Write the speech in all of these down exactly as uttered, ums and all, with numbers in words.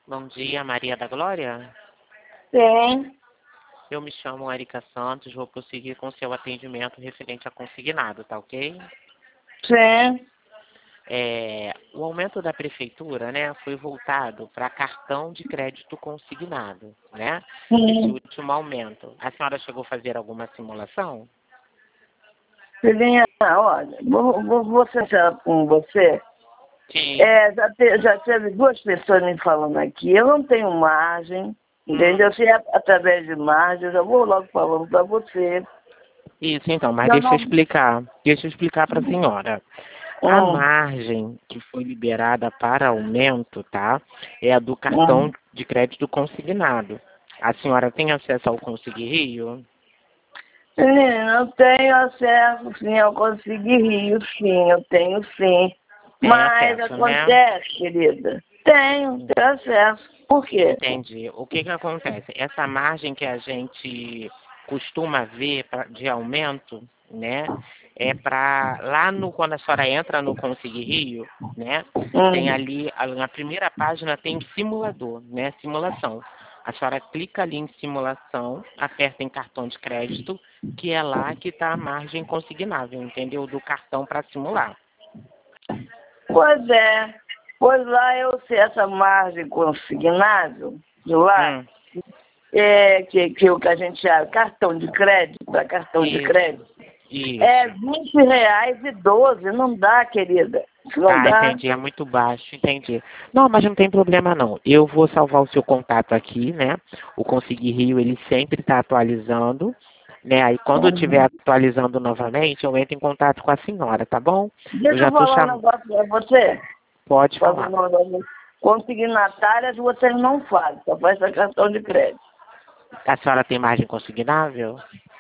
Bom dia, Maria da Glória. Sim. Eu me chamo Erika Santos, vou prosseguir com seu atendimento referente a consignado, tá ok? Sim. É, o aumento da prefeitura, né, foi voltado para cartão de crédito consignado, né? Esse Sim. último aumento. A senhora chegou a fazer alguma simulação? Filhinha, olha, vou, vou, vou ser sincera com você. Sim. É, já, te, já teve duas pessoas me falando aqui. Eu não tenho margem, entendeu? Se é através de margem, eu já vou logo falando para você. Isso, então, mas Eu deixa eu não... explicar. Deixa eu explicar para a senhora. A Hum, margem que foi liberada para aumento, tá? É a do cartão hum. de crédito consignado. A senhora tem acesso ao Consegui Rio? Menina, eu tenho acesso, sim, eu consegui rio, sim, eu tenho sim. Tem Mas acesso, né? acontece, querida, tenho, tenho acesso. Por quê? Entendi. O que que acontece? Essa margem que a gente costuma ver pra- de aumento, né? É para lá no quando a senhora entra no Consegui Rio, né? Tem Hum. ali a- na primeira página tem o simulador, né? Simulação. A senhora clica ali em simulação, aperta em cartão de crédito, que é lá que está a margem consignável, entendeu? Do cartão para simular. Pois é, pois lá eu sei essa margem consignável, de lá, Hum, é, que, que o que a gente chama cartão de crédito, para cartão de isso, crédito, é isso. vinte reais e doze, não dá, querida, isso não Ah, dá. entendi, é muito baixo, entendi. Não, mas não tem problema não. Eu vou salvar o seu contato aqui, né? O Consegui Rio, ele sempre está atualizando, né? Aí quando eu estiver Uhum. atualizando novamente, eu entro em contato com a senhora, tá bom? Eu Deixa já eu estou falar um chamando. negócio para você. Pode Fazer falar. um negócio. Consignatárias vocês não fazem, só faz essa cartão de crédito. A senhora tem margem consignável?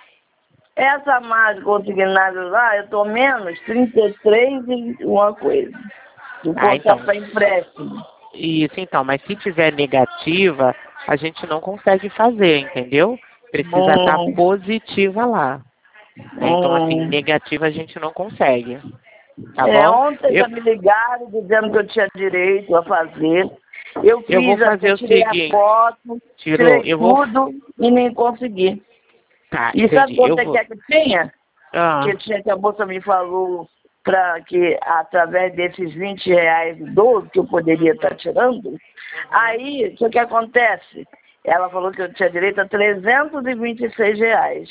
Essa margem consignável lá, eu tô menos trinta e três e uma coisa. Se Ah, contar então. para empréstimo. Isso, então. Mas se tiver negativa, a gente não consegue fazer, entendeu? Precisa estar Hum, positiva lá, né? Então, assim, hum. negativa a gente não consegue. Tá É, bom? ontem Eu, já me ligaram dizendo que eu tinha direito a fazer. Eu eu vou fiz, até fazer o tirei a seguinte, foto, tirou, tirei eu vou. tudo e nem consegui. Tá, E sabe entendi. Eu quanto é que vou. é que tinha? Que Ah, tinha que a moça me falou para que através desses vinte reais doze que eu poderia estar tirando. Aí, o que, que acontece? Ela falou que eu tinha direito a trezentos e vinte e seis reais.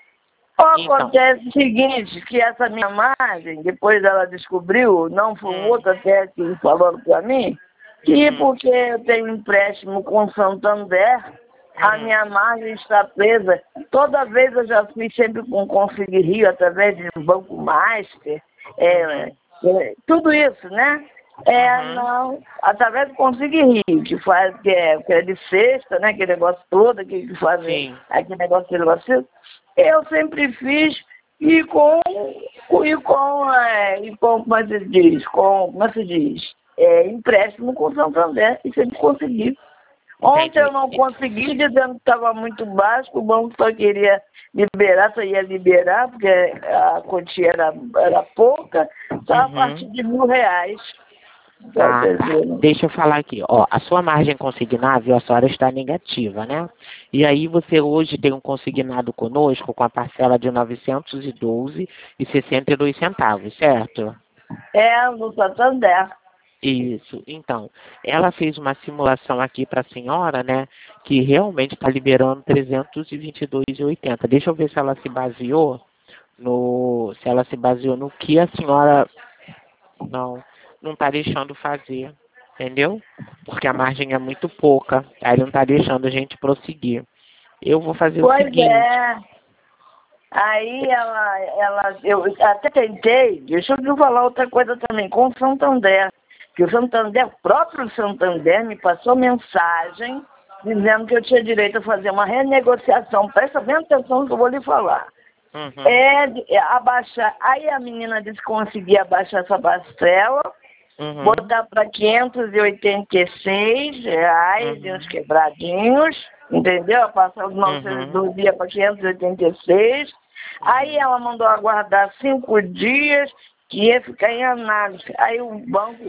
então. Acontece o seguinte, que essa minha margem, depois ela descobriu, não foi um Hum, outro até que falou para mim, que uhum, porque eu tenho um empréstimo com o Santander, a uhum, minha margem está presa. Toda vez eu já fiz sempre com Consegui Rio, através de um Banco Master, é, uhum, é, tudo isso, né? É, uhum. não, através do Consegui Rio, que faz, que é, que é de sexta, né? Aquele negócio todo, que, que faz Sim. aquele negócio, aquele negócio. Eu sempre fiz e com, e com, é, e com como é que se diz? Com, como é que se diz? É, empréstimo com o Santander e sempre consegui. Ontem eu Entendi. não consegui, dizendo que estava muito baixo, o banco só queria liberar, só ia liberar, porque a quantia era, era pouca, só a partir Uhum. de mil reais. Tá Ah, tá. entendendo? Deixa eu falar aqui. Ó, a sua margem consignável, a senhora está negativa, né? E aí você hoje tem um consignado conosco com a parcela de novecentos e doze e sessenta e dois centavos, certo? É, no Santander. Isso. Então, ela fez uma simulação aqui para a senhora, né? Que realmente está liberando trezentos e vinte e dois e oitenta. Deixa eu ver se ela se baseou no, se ela se baseou no que a senhora não não está deixando fazer, entendeu? Porque a margem é muito pouca, aí não está deixando a gente prosseguir. Eu vou fazer o Pois seguinte. é. Aí ela, ela, eu até tentei, deixa eu falar outra coisa também, com o Santander, que o Santander, o próprio Santander me passou mensagem dizendo que eu tinha direito a fazer uma renegociação, presta bem atenção no que eu vou lhe falar. Uhum, É, de- é abaixar, aí a menina disse que conseguia abaixar essa parcela, uhum, botar para quinhentos e oitenta e seis reais e uns uhum, quebradinhos, entendeu? Passar os novecentos e uhum, doze dias para quinhentos e oitenta e seis. Aí uhum. ela mandou aguardar cinco dias que ia ficar em análise. Aí o banco,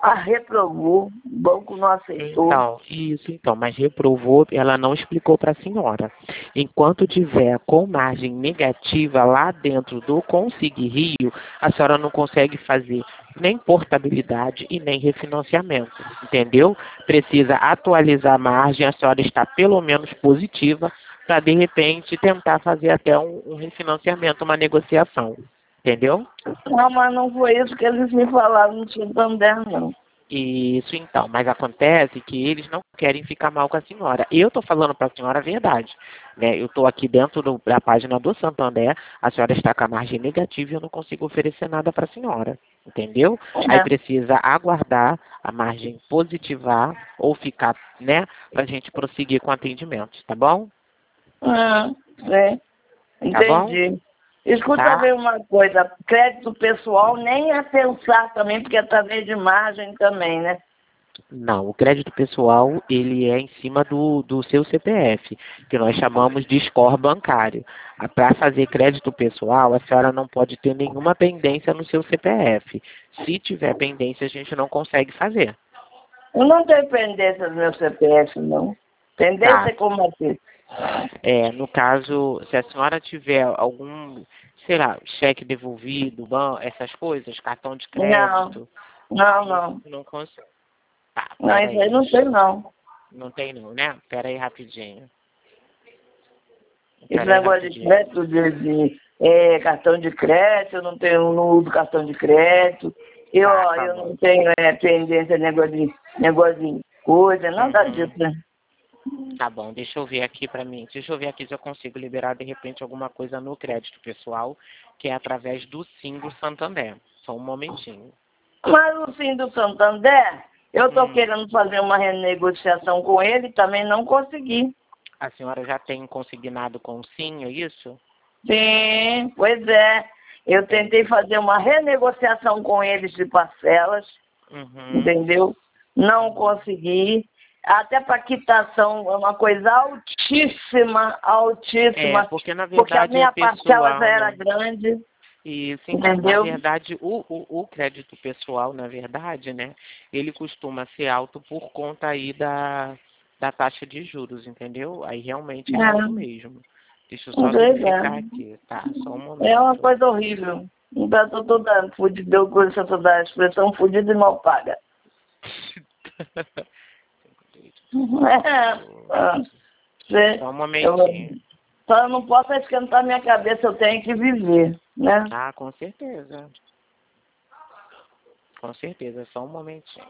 a reprovou, o banco não aceitou. Então, isso, então, mas reprovou, ela não explicou para a senhora. Enquanto tiver com margem negativa lá dentro do Consigue Rio, a senhora não consegue fazer nem portabilidade e nem refinanciamento, entendeu? Precisa atualizar a margem, a senhora está pelo menos positiva, para de repente tentar fazer até um, um refinanciamento, uma negociação, entendeu? Não, mas não foi isso que eles me falaram no Santander, não. Isso então, mas acontece que eles não querem ficar mal com a senhora. Eu estou falando para a senhora a verdade, né? Eu estou aqui dentro do, da página do Santander, a senhora está com a margem negativa e eu não consigo oferecer nada para a senhora, entendeu? É. Aí precisa aguardar a margem positivar ou ficar, né, para a gente prosseguir com o atendimento, tá bom? Ah, é. Tá bom? Entendi. Escuta Tá? bem uma coisa, crédito pessoal nem a pensar também, porque é através de imagem também, né? Não, o crédito pessoal, ele é em cima do, do seu C P F, que nós chamamos de score bancário. Para fazer crédito pessoal, a senhora não pode ter nenhuma pendência no seu C P F. Se tiver pendência, a gente não consegue fazer. Eu não tenho pendência no meu C P F, não. Pendência Tá. como assim? É, no caso, se a senhora tiver algum, sei lá, cheque devolvido, ban- essas coisas, cartão de Não, crédito, não, não. não consegue. Tá, Não, pera isso aí aí. não tem, não. Não tem não, né? Pera aí rapidinho. Esse Pera aí negócio de rapidinho. crédito, de, de é, cartão de crédito, eu não tenho, não uso cartão de crédito. Eu, Tá, ó, tá eu bom. não tenho é, pendência, negócio de, negócio de coisa, nada Uhum. disso, né? Tá bom, deixa eu ver aqui pra mim. Deixa eu ver aqui se eu consigo liberar de repente alguma coisa no crédito pessoal, que é através do Sim do Santander. Só um momentinho. Mas o fim do Santander, eu estou Hum. querendo fazer uma renegociação com ele, também não consegui. A senhora já tem consignado com o Sim, é isso? Sim, pois é. Eu Entendi. tentei fazer uma renegociação com eles de parcelas, Uhum. entendeu? Não consegui. Até para quitação é uma coisa altíssima, altíssima, É, porque na porque a verdade é minha parcela já pessoal, era né? grande, Isso, então, na entendeu? verdade, o, o, o crédito pessoal, na verdade, né, ele costuma ser alto por conta aí da, da taxa de juros, entendeu? Aí realmente é alto É, mesmo. Deixa eu só pois verificar é. aqui, tá? Só um É uma momento. coisa horrível. Ainda estou toda fudida, eu conheço toda a expressão fudida e mal paga. É, Só um eu, momentinho. só não posso esquentar minha cabeça, eu tenho que viver, né? Ah, com certeza. Com certeza, só um momentinho.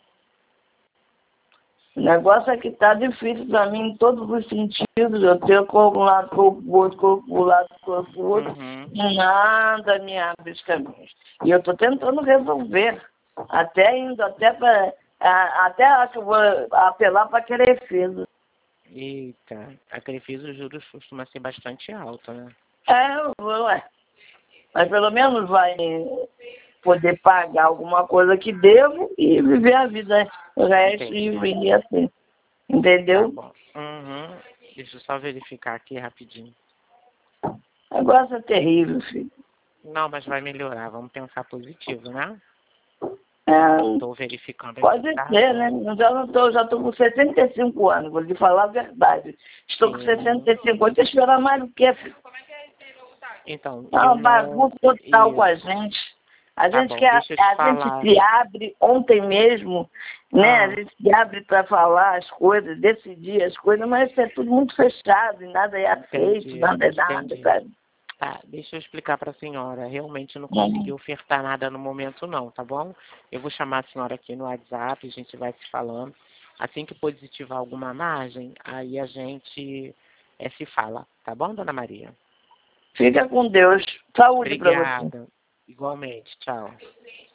O negócio é que está difícil para mim em todos os sentidos. Eu tenho corpo um lado, corpo pro outro, corpo pro lado, corpo pro outro. Uhum. Nada me abre os caminhos. E eu estou tentando resolver. Até indo, até para. Até acho que eu vou apelar para Crefisa. Eita, a Crefisa os juros costuma ser bastante alto, né? É, eu vou, ué. Mas pelo menos vai poder pagar alguma coisa que devo e viver a vida. O resto e Entendi. viver assim. Tá Entendeu? bom. Uhum. Deixa eu só verificar aqui rapidinho. O negócio é terrível, filho. Não, mas vai melhorar. Vamos pensar positivo, né? É, Estou verificando aqui, pode tá? ser, né? Eu já não tô, já estou com sessenta e cinco anos, vou lhe falar a verdade. Estou com Sim. sessenta e cinco anos, deixa eu esperar mais do que, filho. Então, É eu uma não... bagunça total com a Isso. gente. A Tá gente bom, quer, deixa eu te a gente falar. se abre ontem mesmo, né? A Ah, gente se abre para falar as coisas, decidir as coisas, mas isso é tudo muito fechado e nada é aceito, entendi. nada é nada, Entendi. sabe? Tá, deixa eu explicar para a senhora. Realmente eu não consegui Uhum. ofertar nada no momento não, tá bom? Eu vou chamar a senhora aqui no WhatsApp, a gente vai se falando. Assim que positivar alguma margem, aí a gente é, se fala, tá bom, dona Maria? Fica com Deus. Saúde para você. Obrigada. Igualmente, tchau.